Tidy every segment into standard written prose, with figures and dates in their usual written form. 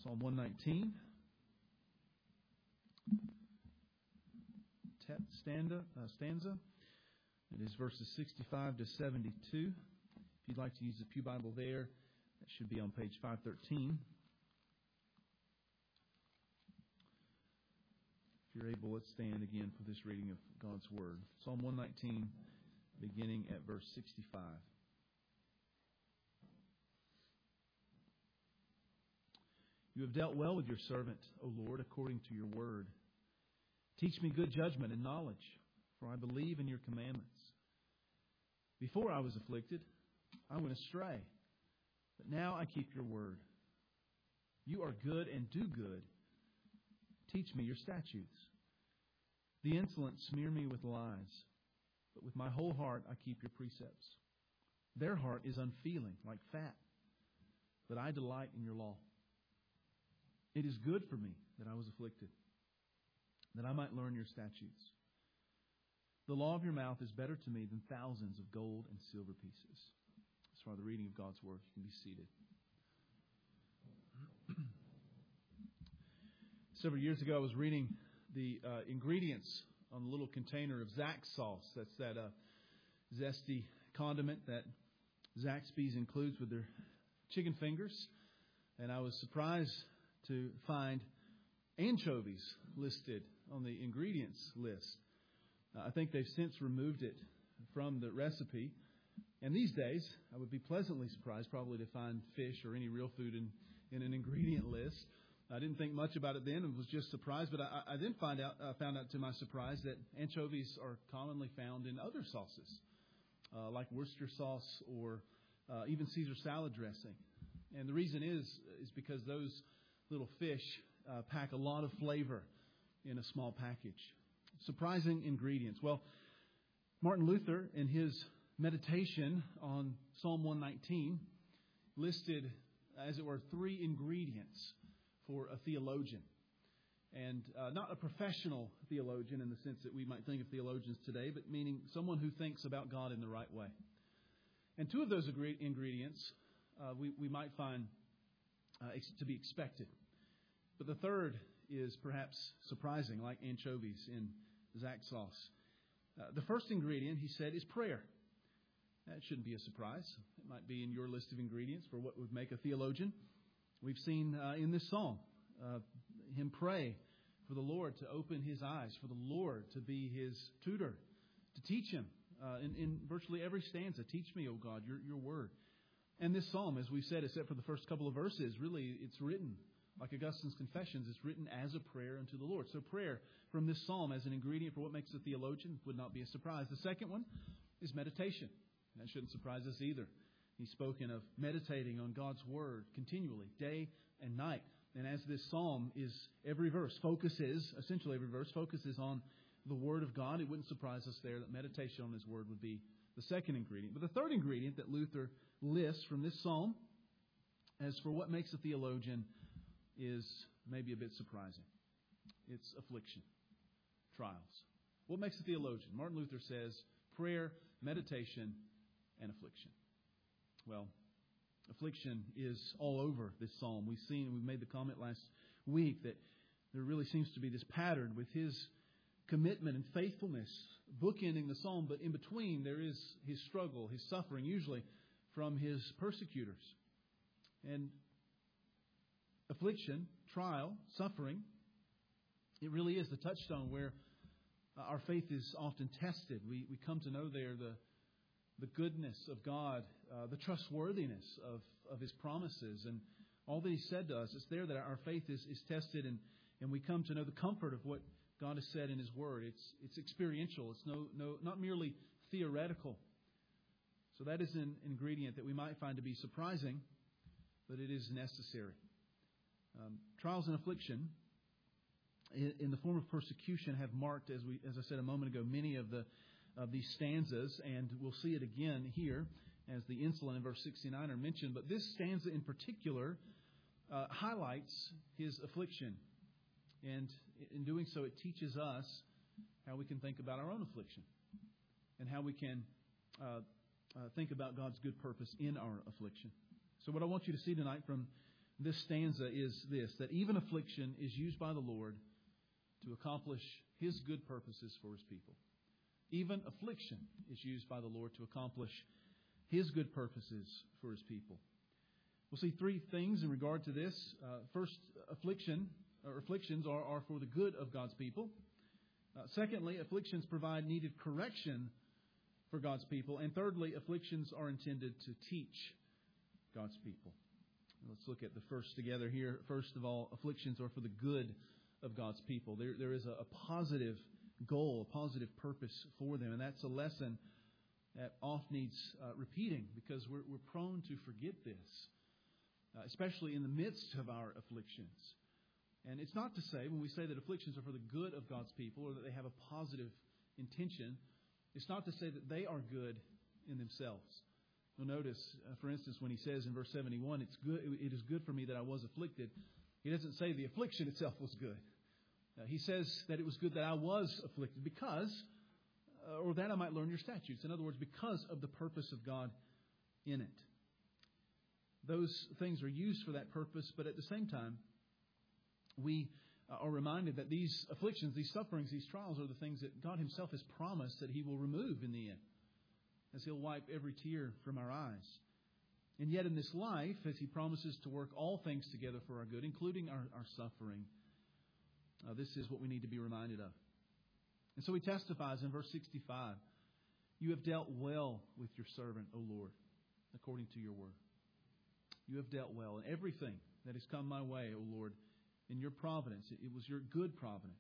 Psalm 119, stanza. It is verses 65 to 72. If you'd like to use the Pew Bible there, that should be on page 513. If you're able, let's stand again for this reading of God's Word. Psalm 119, beginning at verse 65. You have dealt well with your servant, O Lord, according to your word. Teach me good judgment and knowledge, for I believe in your commandments. Before I was afflicted, I went astray, but now I keep your word. You are good and do good. Teach me your statutes. The insolent smear me with lies, but with my whole heart I keep your precepts. Their heart is unfeeling, like fat, but I delight in your law. It is good for me that I was afflicted, that I might learn your statutes. The law of your mouth is better to me than thousands of gold and silver pieces. As far as the reading of God's Word, you can be seated. Several years ago, I was reading the ingredients on a little container of Zaxby's sauce. That's that zesty condiment that Zaxby's includes with their chicken fingers. And I was surprised to find anchovies listed on the ingredients list. I think they've since removed it from the recipe. And these days, I would be pleasantly surprised probably to find fish or any real food in an ingredient list. I didn't think much about it then and was just surprised. But I then found out to my surprise that anchovies are commonly found in other sauces, like Worcester sauce or even Caesar salad dressing. And the reason is because those little fish pack a lot of flavor in a small package. Surprising ingredients. Well, Martin Luther, in his meditation on Psalm 119, listed, as it were, 3 ingredients for a theologian. And not a professional theologian in the sense that we might think of theologians today, but meaning someone who thinks about God in the right way. And 2 of those ingredients we might find to be expected. But the third is perhaps surprising, like anchovies in Zaxby's sauce. The first ingredient, he said, is prayer. That shouldn't be a surprise. It might be in your list of ingredients for what would make a theologian. We've seen in this psalm him pray for the Lord to open his eyes, for the Lord to be his tutor, to teach him in virtually every stanza. Teach me, O God, your word. And this psalm, as we've said, except for the first couple of verses, really it's written, like Augustine's Confessions, it's written as a prayer unto the Lord. So prayer from this psalm as an ingredient for what makes a theologian would not be a surprise. The second one is meditation. That shouldn't surprise us either. He's spoken of meditating on God's word continually, day and night. And as this psalm is, essentially every verse focuses on the word of God, it wouldn't surprise us there that meditation on his word would be the second ingredient. But the third ingredient that Luther lists from this psalm as for what makes a theologian is maybe a bit surprising. It's affliction, trials. What makes a theologian? Martin Luther says prayer, meditation, and affliction. Well, affliction is all over this psalm. We've made the comment last week that there really seems to be this pattern with his commitment and faithfulness bookending the psalm, but in between there is his struggle, his suffering, usually from his persecutors. And affliction, trial, suffering, it really is the touchstone where our faith is often tested. We come to know there the goodness of God, the trustworthiness of his promises, and all that he said to us. It's there that our faith is tested, and we come to know the comfort of what God has said in his word. It's experiential. It's not merely theoretical. So that is an ingredient that we might find to be surprising, but it is necessary. Trials and affliction in the form of persecution have marked, as I said a moment ago, many of these stanzas, and we'll see it again here as the insolent in verse 69 are mentioned. But this stanza in particular highlights his affliction, and in doing so, it teaches us how we can think about our own affliction and how we can think about God's good purpose in our affliction. So what I want you to see tonight from this stanza is this, that even affliction is used by the Lord to accomplish His good purposes for His people. Even affliction is used by the Lord to accomplish His good purposes for His people. We'll see three things in regard to this. First, afflictions are for the good of God's people. Secondly, afflictions provide needed correction for God's people. And thirdly, afflictions are intended to teach God's people. Let's look at the first together here. First of all, afflictions are for the good of God's people. There is a positive goal, a positive purpose for them. And that's a lesson that often needs repeating, because we're prone to forget this, especially in the midst of our afflictions. And it's not to say, when we say that afflictions are for the good of God's people, or that they have a positive intention, it's not to say that they are good in themselves. You'll notice, for instance, when he says in verse 71, it is good for me that I was afflicted, he doesn't say the affliction itself was good. He says that it was good that I was afflicted because, or that I might learn your statutes. In other words, because of the purpose of God in it. Those things are used for that purpose, but at the same time, we are reminded that these afflictions, these sufferings, these trials are the things that God Himself has promised that He will remove in the end, as He'll wipe every tear from our eyes. And yet in this life, as He promises to work all things together for our good, including our suffering, this is what we need to be reminded of. And so He testifies in verse 65, "You have dealt well with your servant, O Lord, according to your word." You have dealt well in everything that has come my way, O Lord, in your providence. It was your good providence.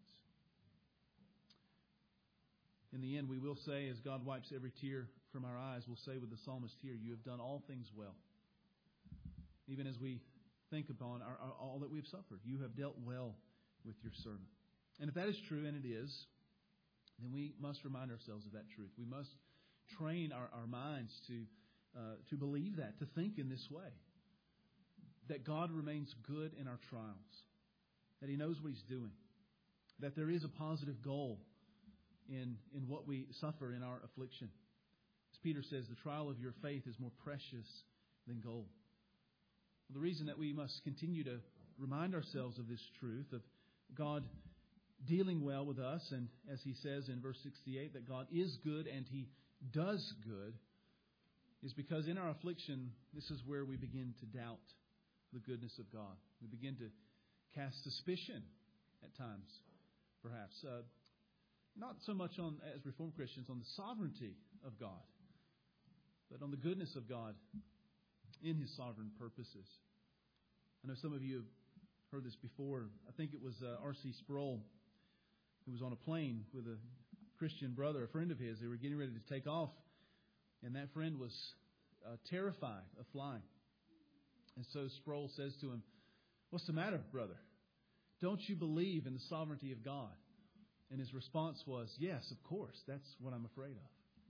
In the end, we will say, as God wipes every tear from our eyes, we'll say with the psalmist here, "You have done all things well." Even as we think upon all that we have suffered, you have dealt well with your servant. And if that is true, and it is, then we must remind ourselves of that truth. We must train our minds to believe that, to think in this way. That God remains good in our trials. That He knows what He's doing. That there is a positive goal in what we suffer in our affliction. As Peter says, the trial of your faith is more precious than gold. Well, the reason that we must continue to remind ourselves of this truth, of God dealing well with us, and as he says in verse 68, that God is good and He does good, is because in our affliction, this is where we begin to doubt the goodness of God. We begin to cast suspicion at times, perhaps. Not so much as Reformed Christians on the sovereignty of God, but on the goodness of God in His sovereign purposes. I know some of you have heard this before. I think it was R.C. Sproul, who was on a plane with a Christian brother, a friend of his. They were getting ready to take off, and that friend was terrified of flying. And so Sproul says to him, "What's the matter, brother? Don't you believe in the sovereignty of God?" And his response was, "Yes, of course. That's what I'm afraid of."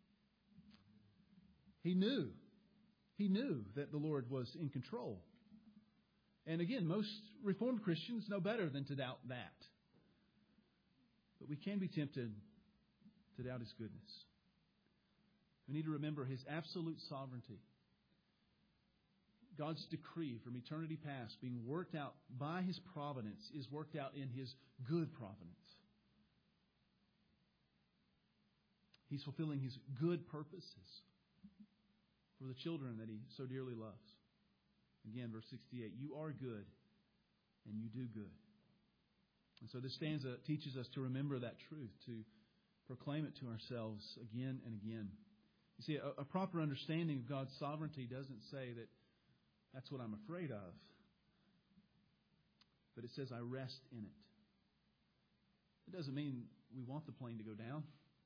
He knew that the Lord was in control. And again, most Reformed Christians know better than to doubt that. But we can be tempted to doubt His goodness. We need to remember His absolute sovereignty. God's decree from eternity past being worked out by His providence is worked out in His good providence. He's fulfilling His good purposes for the children that He so dearly loves. Again, verse 68, "You are good and you do good." And so this stanza teaches us to remember that truth, to proclaim it to ourselves again and again. You see, a proper understanding of God's sovereignty doesn't say that that's what I'm afraid of. But it says, I rest in it. It doesn't mean we want the plane to go down.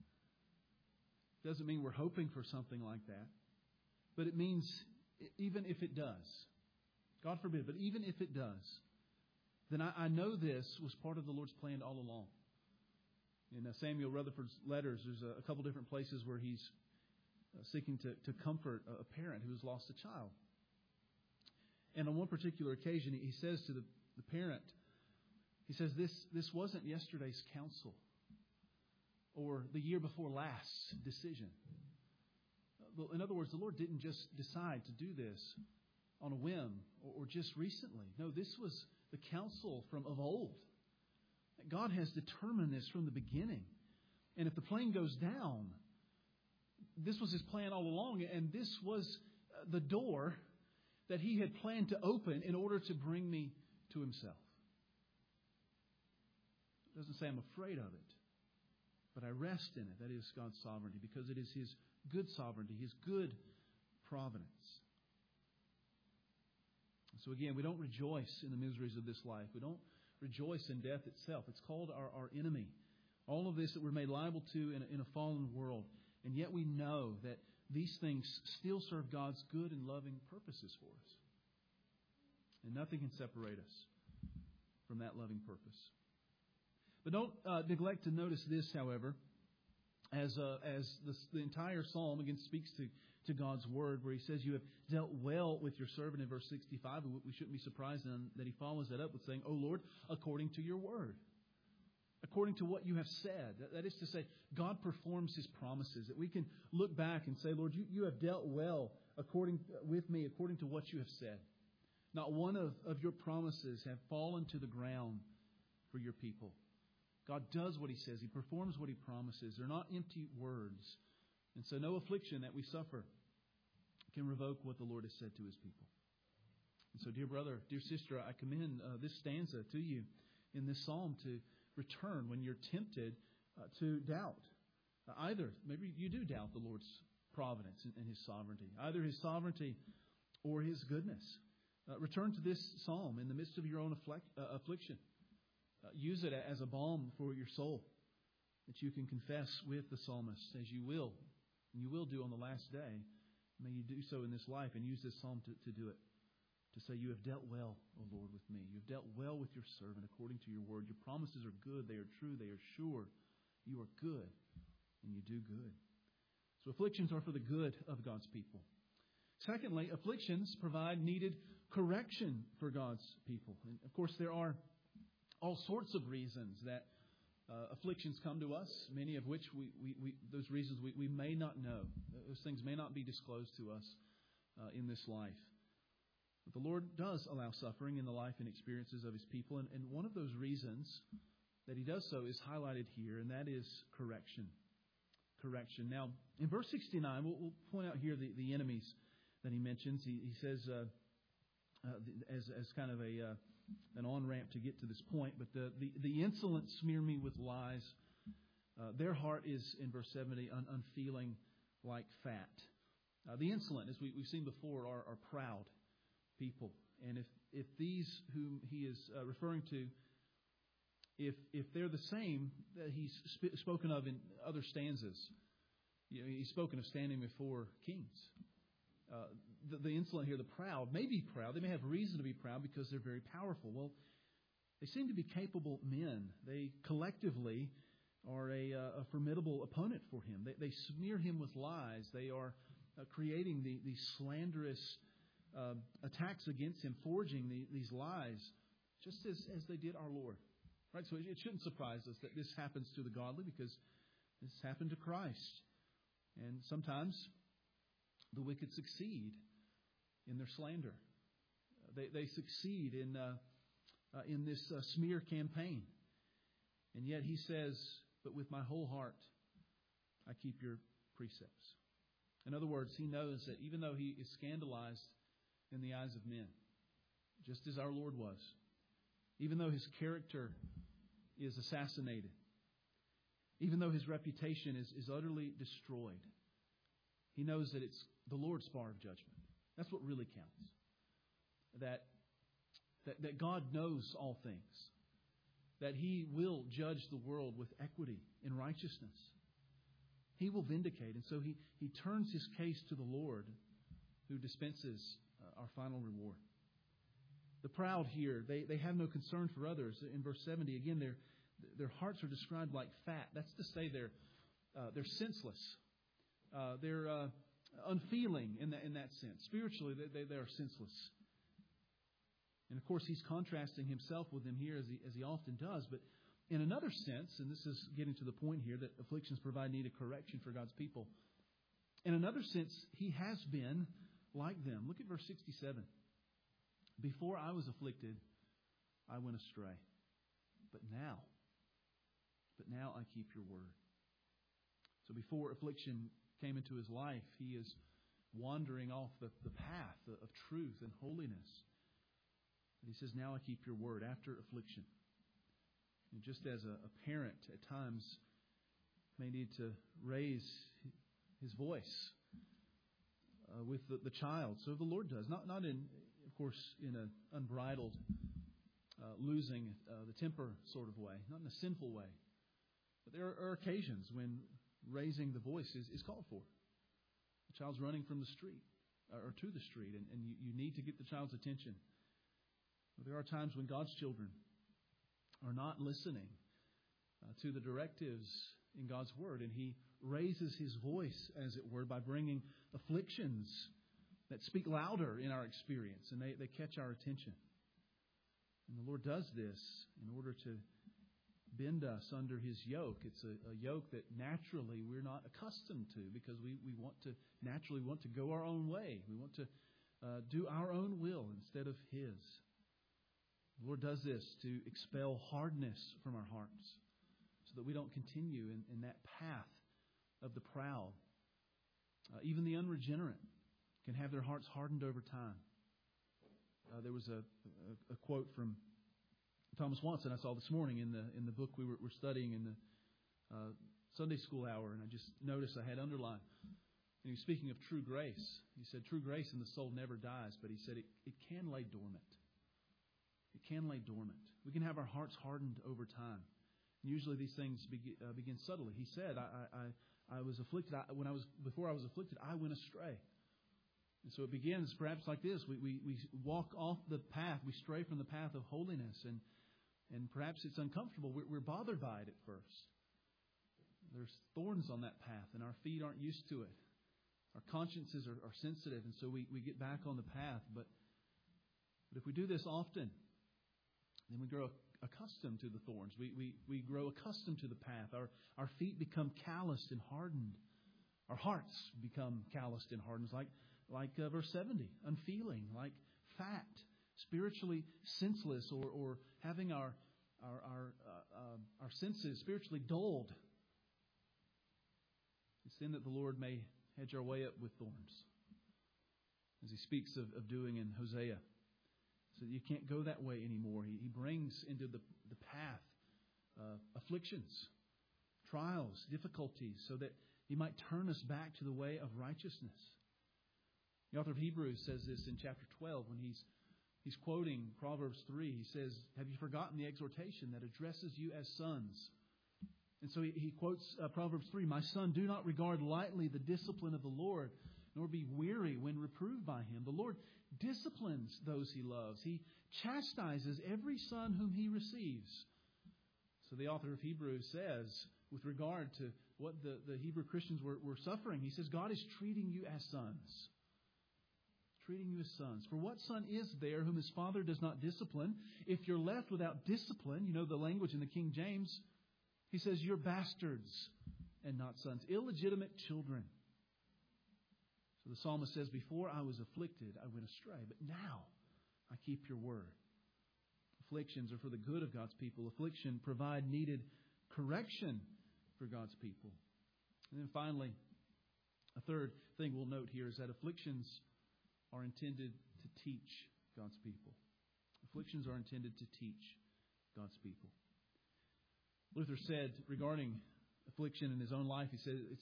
It doesn't mean we're hoping for something like that. But it means, even if it does, God forbid, but even if it does, then I know this was part of the Lord's plan all along. In Samuel Rutherford's letters, there's a couple different places where he's seeking to comfort a parent who has lost a child. And on one particular occasion, he says to the parent, he says, this wasn't yesterday's counsel or the year before last's decision. In other words, the Lord didn't just decide to do this on a whim or just recently. No, this was the counsel from of old. God has determined this from the beginning. And if the plane goes down, this was His plan all along, and this was the door that He had planned to open in order to bring me to Himself. It doesn't say I'm afraid of it, but I rest in it. That is God's sovereignty, because it is His good sovereignty, His good providence. So again, we don't rejoice in the miseries of this life. We don't rejoice in death itself. It's called our enemy. All of this that we're made liable to in a fallen world. And yet we know that these things still serve God's good and loving purposes for us. And nothing can separate us from that loving purpose. But don't neglect to notice this, however, as the entire psalm again speaks to God's word, where He says, "You have dealt well with your servant," in verse 65. And we shouldn't be surprised then that He follows that up with saying, "O Lord, according to your word." According to what you have said. That is to say, God performs His promises. That we can look back and say, Lord, you have dealt well with me according to what you have said. Not one of your promises have fallen to the ground for your people. God does what He says. He performs what He promises. They're not empty words. And so no affliction that we suffer can revoke what the Lord has said to His people. And so, dear brother, dear sister, I commend this stanza to you in this psalm to return when you're tempted to doubt. Either, maybe you do doubt the Lord's providence and His sovereignty. Either His sovereignty or His goodness. Return to this psalm in the midst of your own affliction. Use it as a balm for your soul, that you can confess with the psalmist, as you will, and you will do on the last day. May you do so in this life and use this psalm to do it. To say, you have dealt well, O Lord, with me. You have dealt well with your servant according to your word. Your promises are good. They are true. They are sure. You are good, and you do good. So afflictions are for the good of God's people. Secondly, afflictions provide needed correction for God's people. And of course, there are all sorts of reasons that afflictions come to us, many of which those reasons we may not know. Those things may not be disclosed to us in this life. But the Lord does allow suffering in the life and experiences of His people. And one of those reasons that He does so is highlighted here, and that is correction. Correction. Now, in verse 69, we'll point out here the enemies that He mentions. He says, as kind of an on-ramp to get to this point, but the insolent smear me with lies. Their heart is, in verse 70, unfeeling like fat. The insolent, as we've seen before, are proud people. And if these whom he is referring to, if they're the same that he's spoken of in other stanzas, he's spoken of standing before kings. The insolent here, the proud, may be proud. They may have reason to be proud because they're very powerful. Well, they seem to be capable men. They collectively are a formidable opponent for him. They smear him with lies. They are creating these slanderous attacks against him, forging these lies, just as they did our Lord. Right? So it shouldn't surprise us that this happens to the godly, because this happened to Christ. And sometimes the wicked succeed in their slander. They succeed in this smear campaign. And yet he says, but with my whole heart, I keep your precepts. In other words, he knows that even though he is scandalized in the eyes of men, just as our Lord was, even though his character is assassinated, even though his reputation is utterly destroyed, he knows that it's the Lord's bar of judgment. That's what really counts. That God knows all things. That He will judge the world with equity and righteousness. He will vindicate. And so he turns his case to the Lord, who dispenses our final reward. The proud here, they have no concern for others. In verse 70, again, their hearts are described like fat. That's to say they're senseless. They're unfeeling in that sense. Spiritually, they are senseless. And of course, he's contrasting himself with them here, as he often does. But in another sense, and this is getting to the point here, that afflictions provide needed correction for God's people. In another sense, he has been like them. Look at verse 67. Before I was afflicted, I went astray. But now I keep your word. So before affliction came into his life, he is wandering off the path of truth and holiness. And he says, now I keep your word after affliction. And just as a parent at times may need to raise his voice with the child, so the Lord does. Not in, of course, in an unbridled, losing the temper sort of way, not in a sinful way. But there are occasions when raising the voice is called for. The child's running from the street or to the street, and you need to get the child's attention. But there are times when God's children are not listening to the directives in God's Word, and He raises His voice, as it were, by bringing afflictions that speak louder in our experience, and they catch our attention. And the Lord does this in order to bend us under His yoke. It's a yoke that naturally we're not accustomed to, because we naturally want to go our own way. We want to do our own will instead of His. The Lord does this to expel hardness from our hearts, so that we don't continue in that path of the proud. Even the unregenerate can have their hearts hardened over time. There was a quote from Thomas Watson I saw this morning in the book we were studying in the Sunday school hour, and I just noticed I had underlined. And he was speaking of true grace. He said, true grace in the soul never dies, but he said it can lay dormant. It can lay dormant. We can have our hearts hardened over time. And usually these things begin subtly. He said, I was afflicted. Before I was afflicted, I went astray. And so it begins perhaps like this. We walk off the path. We stray from the path of holiness. And perhaps it's uncomfortable. We're bothered by it at first. There's thorns on that path, and our feet aren't used to it. Our consciences are sensitive, and so we get back on the path. But if we do this often, then we grow accustomed to the thorns. We grow accustomed to the path. Our feet become calloused and hardened. Our hearts become calloused and hardened, like verse 70, unfeeling, like fat, spiritually senseless, or having our senses spiritually dulled. It's then that the Lord may hedge our way up with thorns, as He speaks of doing in Hosea. So you can't go that way anymore. He brings into the path afflictions, trials, difficulties, so that He might turn us back to the way of righteousness. The author of Hebrews says this in chapter 12 when he's quoting Proverbs 3. He says, have you forgotten the exhortation that addresses you as sons? And so he quotes Proverbs 3, my son, do not regard lightly the discipline of the Lord, nor be weary when reproved by Him. The Lord disciplines those He loves. He chastises every son whom He receives. So the author of Hebrews says, with regard to what the Hebrew Christians were suffering, he says, God is treating you as sons. Treating you as sons. For what son is there whom his father does not discipline? If you're left without discipline, you know the language in the King James, he says, you're bastards and not sons, illegitimate children. So the psalmist says, before I was afflicted, I went astray, but now I keep your word. Afflictions are for the good of God's people. Affliction provide needed correction for God's people. And then finally, a third thing we'll note here is that afflictions are intended to teach God's people. Afflictions are intended to teach God's people. Luther said regarding affliction in his own life, he said it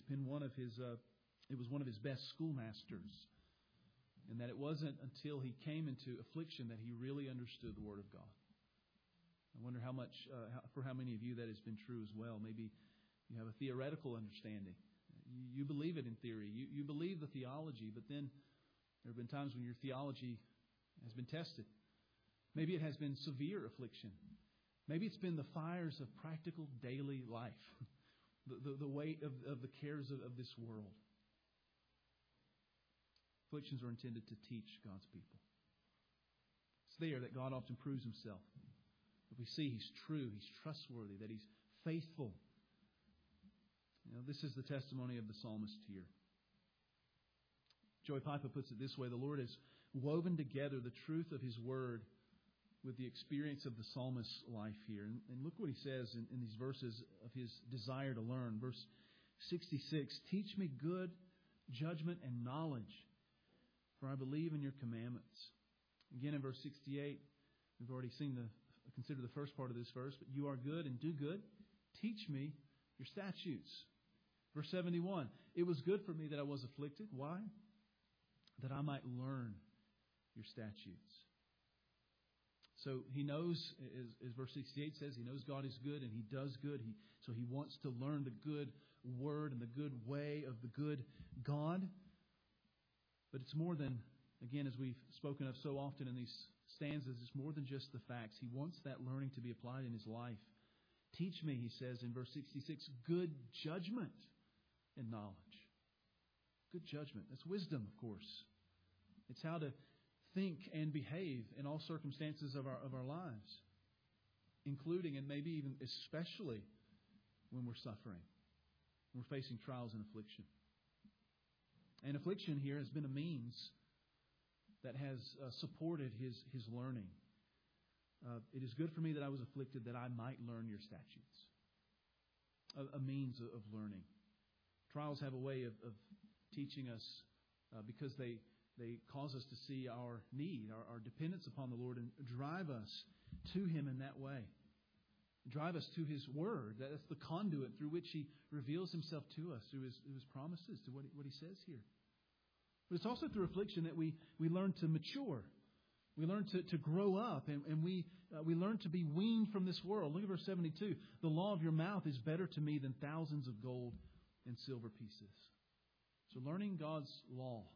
was one of his best schoolmasters, and that it wasn't until he came into affliction that he really understood the Word of God. I wonder for how many of you that has been true as well. Maybe you have a theoretical understanding. You believe it in theory. You believe the theology, but then there have been times when your theology has been tested. Maybe it has been severe affliction. Maybe it's been the fires of practical daily life, the weight of the cares of this world. Afflictions are intended to teach God's people. It's there that God often proves Himself. That we see He's true, He's trustworthy, that He's faithful. This is the testimony of the psalmist here. Joey Pipa puts it this way: the Lord is woven together the truth of His Word with the experience of the psalmist's life here. And look what he says in these verses of his desire to learn. Verse 66, "Teach me good judgment and knowledge, for I believe in your commandments." Again in verse 68, we've already considered the first part of this verse, but "You are good and do good. Teach me your statutes." Verse 71, "It was good for me that I was afflicted." Why? That I might learn your statutes. So he knows, as verse 68 says, he knows God is good and He does good. So he wants to learn the good word and the good way of the good God. But it's more than, again, as we've spoken of so often in these stanzas, it's more than just the facts. He wants that learning to be applied in his life. "Teach me," he says in verse 66, "good judgment and knowledge." Good judgment. That's wisdom, of course. It's how to think and behave in all circumstances of our lives, including and maybe even especially when we're suffering, when we're facing trials and affliction. And affliction here has been a means that has supported his learning. "It is good for me that I was afflicted, that I might learn your statutes." A means of learning. Trials have a way of teaching us because they cause us to see our need, our dependence upon the Lord, and drive us to Him in that way. Drive us to His Word. That's the conduit through which He reveals Himself to us, through His promises, to what He says here. But it's also through affliction that we learn to mature. We learn to grow up, and we learn to be weaned from this world. Look at verse 72. "The law of your mouth is better to me than thousands of gold and silver pieces." So learning God's law,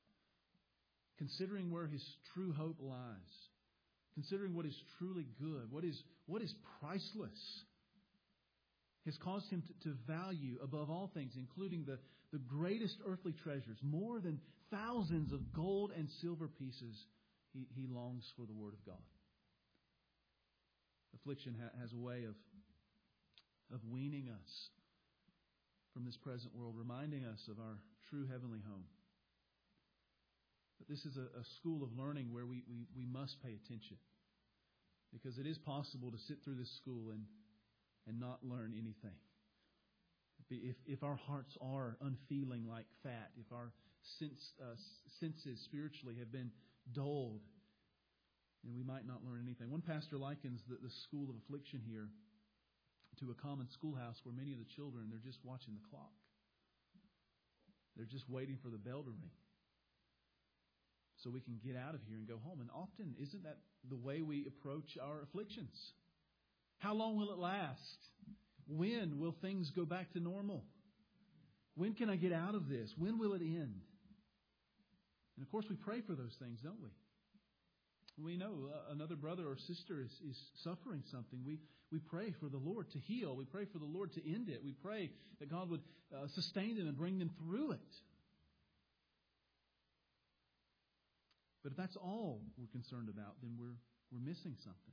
considering where His true hope lies, considering what is truly good, what is priceless, has caused him to value above all things, including the greatest earthly treasures, more than thousands of gold and silver pieces. He longs for the Word of God. Affliction has a way of weaning us from this present world, reminding us of our true heavenly home. But this is a school of learning where we must pay attention, because it is possible to sit through this school and not learn anything. If our hearts are unfeeling like fat, if our senses spiritually have been dulled, then we might not learn anything. One pastor likens the school of affliction here to a common schoolhouse where many of the children, they're just watching the clock. They're just waiting for the bell to ring so we can get out of here and go home. And often, isn't that the way we approach our afflictions? How long will it last? When will things go back to normal? When can I get out of this? When will it end? And of course, we pray for those things, don't we? We know another brother or sister is suffering something. We pray for the Lord to heal. We pray for the Lord to end it. We pray that God would sustain them and bring them through it. But if that's all we're concerned about, then we're missing something.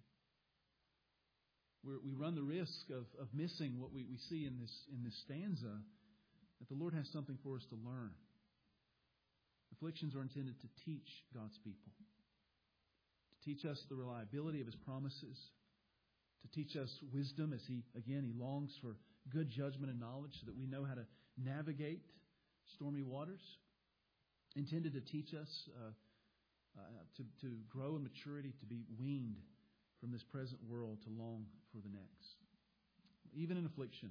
We run the risk of missing what we see in this stanza, that the Lord has something for us to learn. Afflictions are intended to teach God's people, to teach us the reliability of His promises, to teach us wisdom as He longs for good judgment and knowledge so that we know how to navigate stormy waters, intended to teach us to grow in maturity, to be weaned from this present world, to long for the next. Even affliction,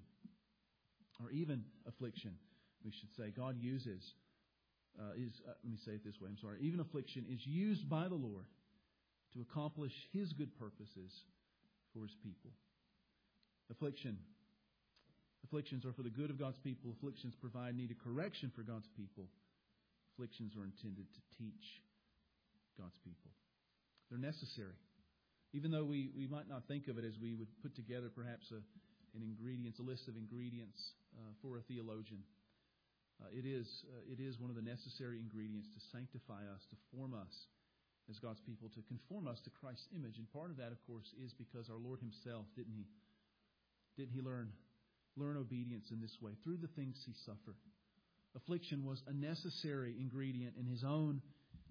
we should say, God uses, let me say it this way, even affliction is used by the Lord to accomplish His good purposes for His people. Afflictions are for the good of God's people. Afflictions provide needed correction for God's people. Afflictions are intended to teach God's people. They're necessary. Even though we might not think of it as we would put together perhaps a list of ingredients for a theologian. It is one of the necessary ingredients to sanctify us, to form us as God's people, to conform us to Christ's image. And part of that, of course, is because our Lord Himself, didn't He learn obedience in this way through the things He suffered? Affliction was a necessary ingredient in His own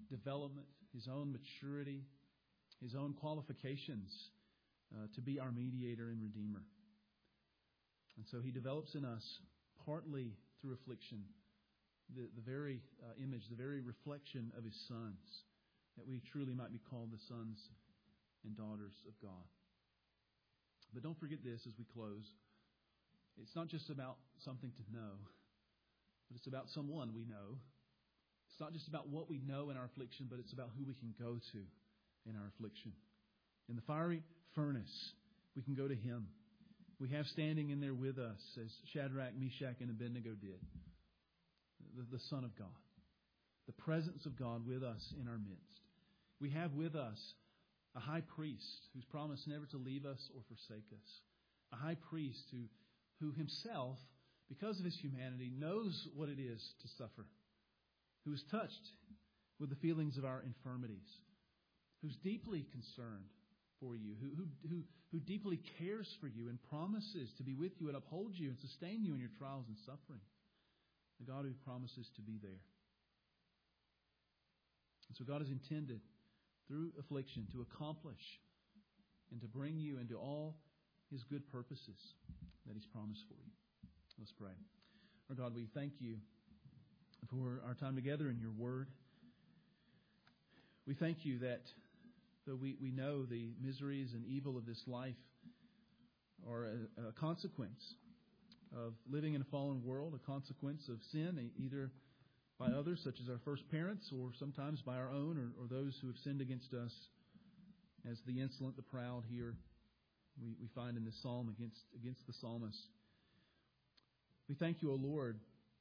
development, His own maturity, His own qualifications to be our mediator and Redeemer. And so He develops in us, partly through affliction, the very image, the very reflection of His sons, that we truly might be called the sons and daughters of God. But don't forget this as we close. It's not just about something to know, but it's about someone we know. It's not just about what we know in our affliction, but it's about who we can go to in our affliction. In the fiery furnace, we can go to Him. We have standing in there with us, as Shadrach, Meshach, and Abednego did, the Son of God. The presence of God with us in our midst. We have with us a high priest who's promised never to leave us or forsake us. A high priest who himself, because of His humanity, knows what it is to suffer. Who is touched with the feelings of our infirmities. Who's deeply concerned for you. Who deeply cares for you and promises to be with you and uphold you and sustain you in your trials and suffering. The God who promises to be there. And so God has intended, through affliction, to accomplish and to bring you into all His good purposes that He's promised for you. Let's pray. Our God, we thank You for our time together in Your Word. We thank You that though we know the miseries and evil of this life are a consequence of living in a fallen world, a consequence of sin, either by others, such as our first parents, or sometimes by our own, or those who have sinned against us, as the insolent, the proud here we find in this psalm against the psalmist. We thank You, O Lord,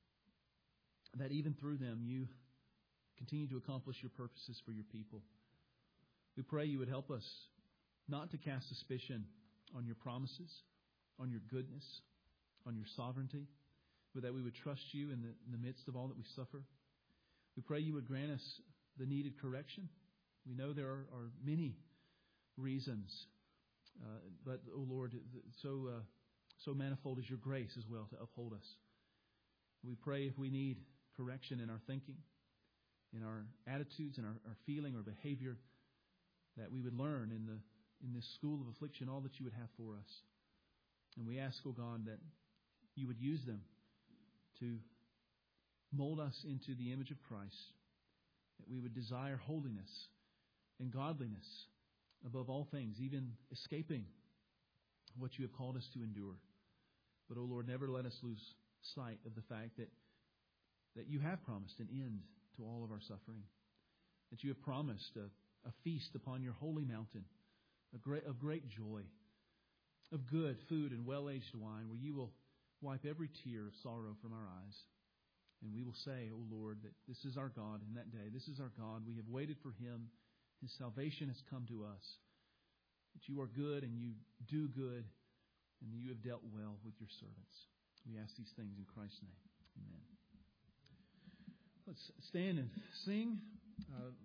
that even through them You continue to accomplish Your purposes for Your people. We pray You would help us not to cast suspicion on Your promises, on Your goodness, on Your sovereignty, but that we would trust You in the midst of all that we suffer. We pray You would grant us the needed correction. We know there are many reasons, but, O Lord, so manifold is Your grace as well to uphold us. We pray if we need correction in our thinking, in our attitudes, in our feeling or behavior, that we would learn in this school of affliction all that You would have for us. And we ask, O God, that You would use them to mold us into the image of Christ, that we would desire holiness and godliness above all things, even escaping what You have called us to endure. But, O Lord, never let us lose sight of the fact that You have promised an end to all of our suffering, that You have promised a feast upon Your holy mountain, of great joy, of good food and well-aged wine, where You will wipe every tear of sorrow from our eyes. And we will say, O Lord, that this is our God in that day. This is our God. We have waited for Him. His salvation has come to us. That You are good and You do good, and that You have dealt well with Your servants. We ask these things in Christ's name. Amen. Let's stand and sing.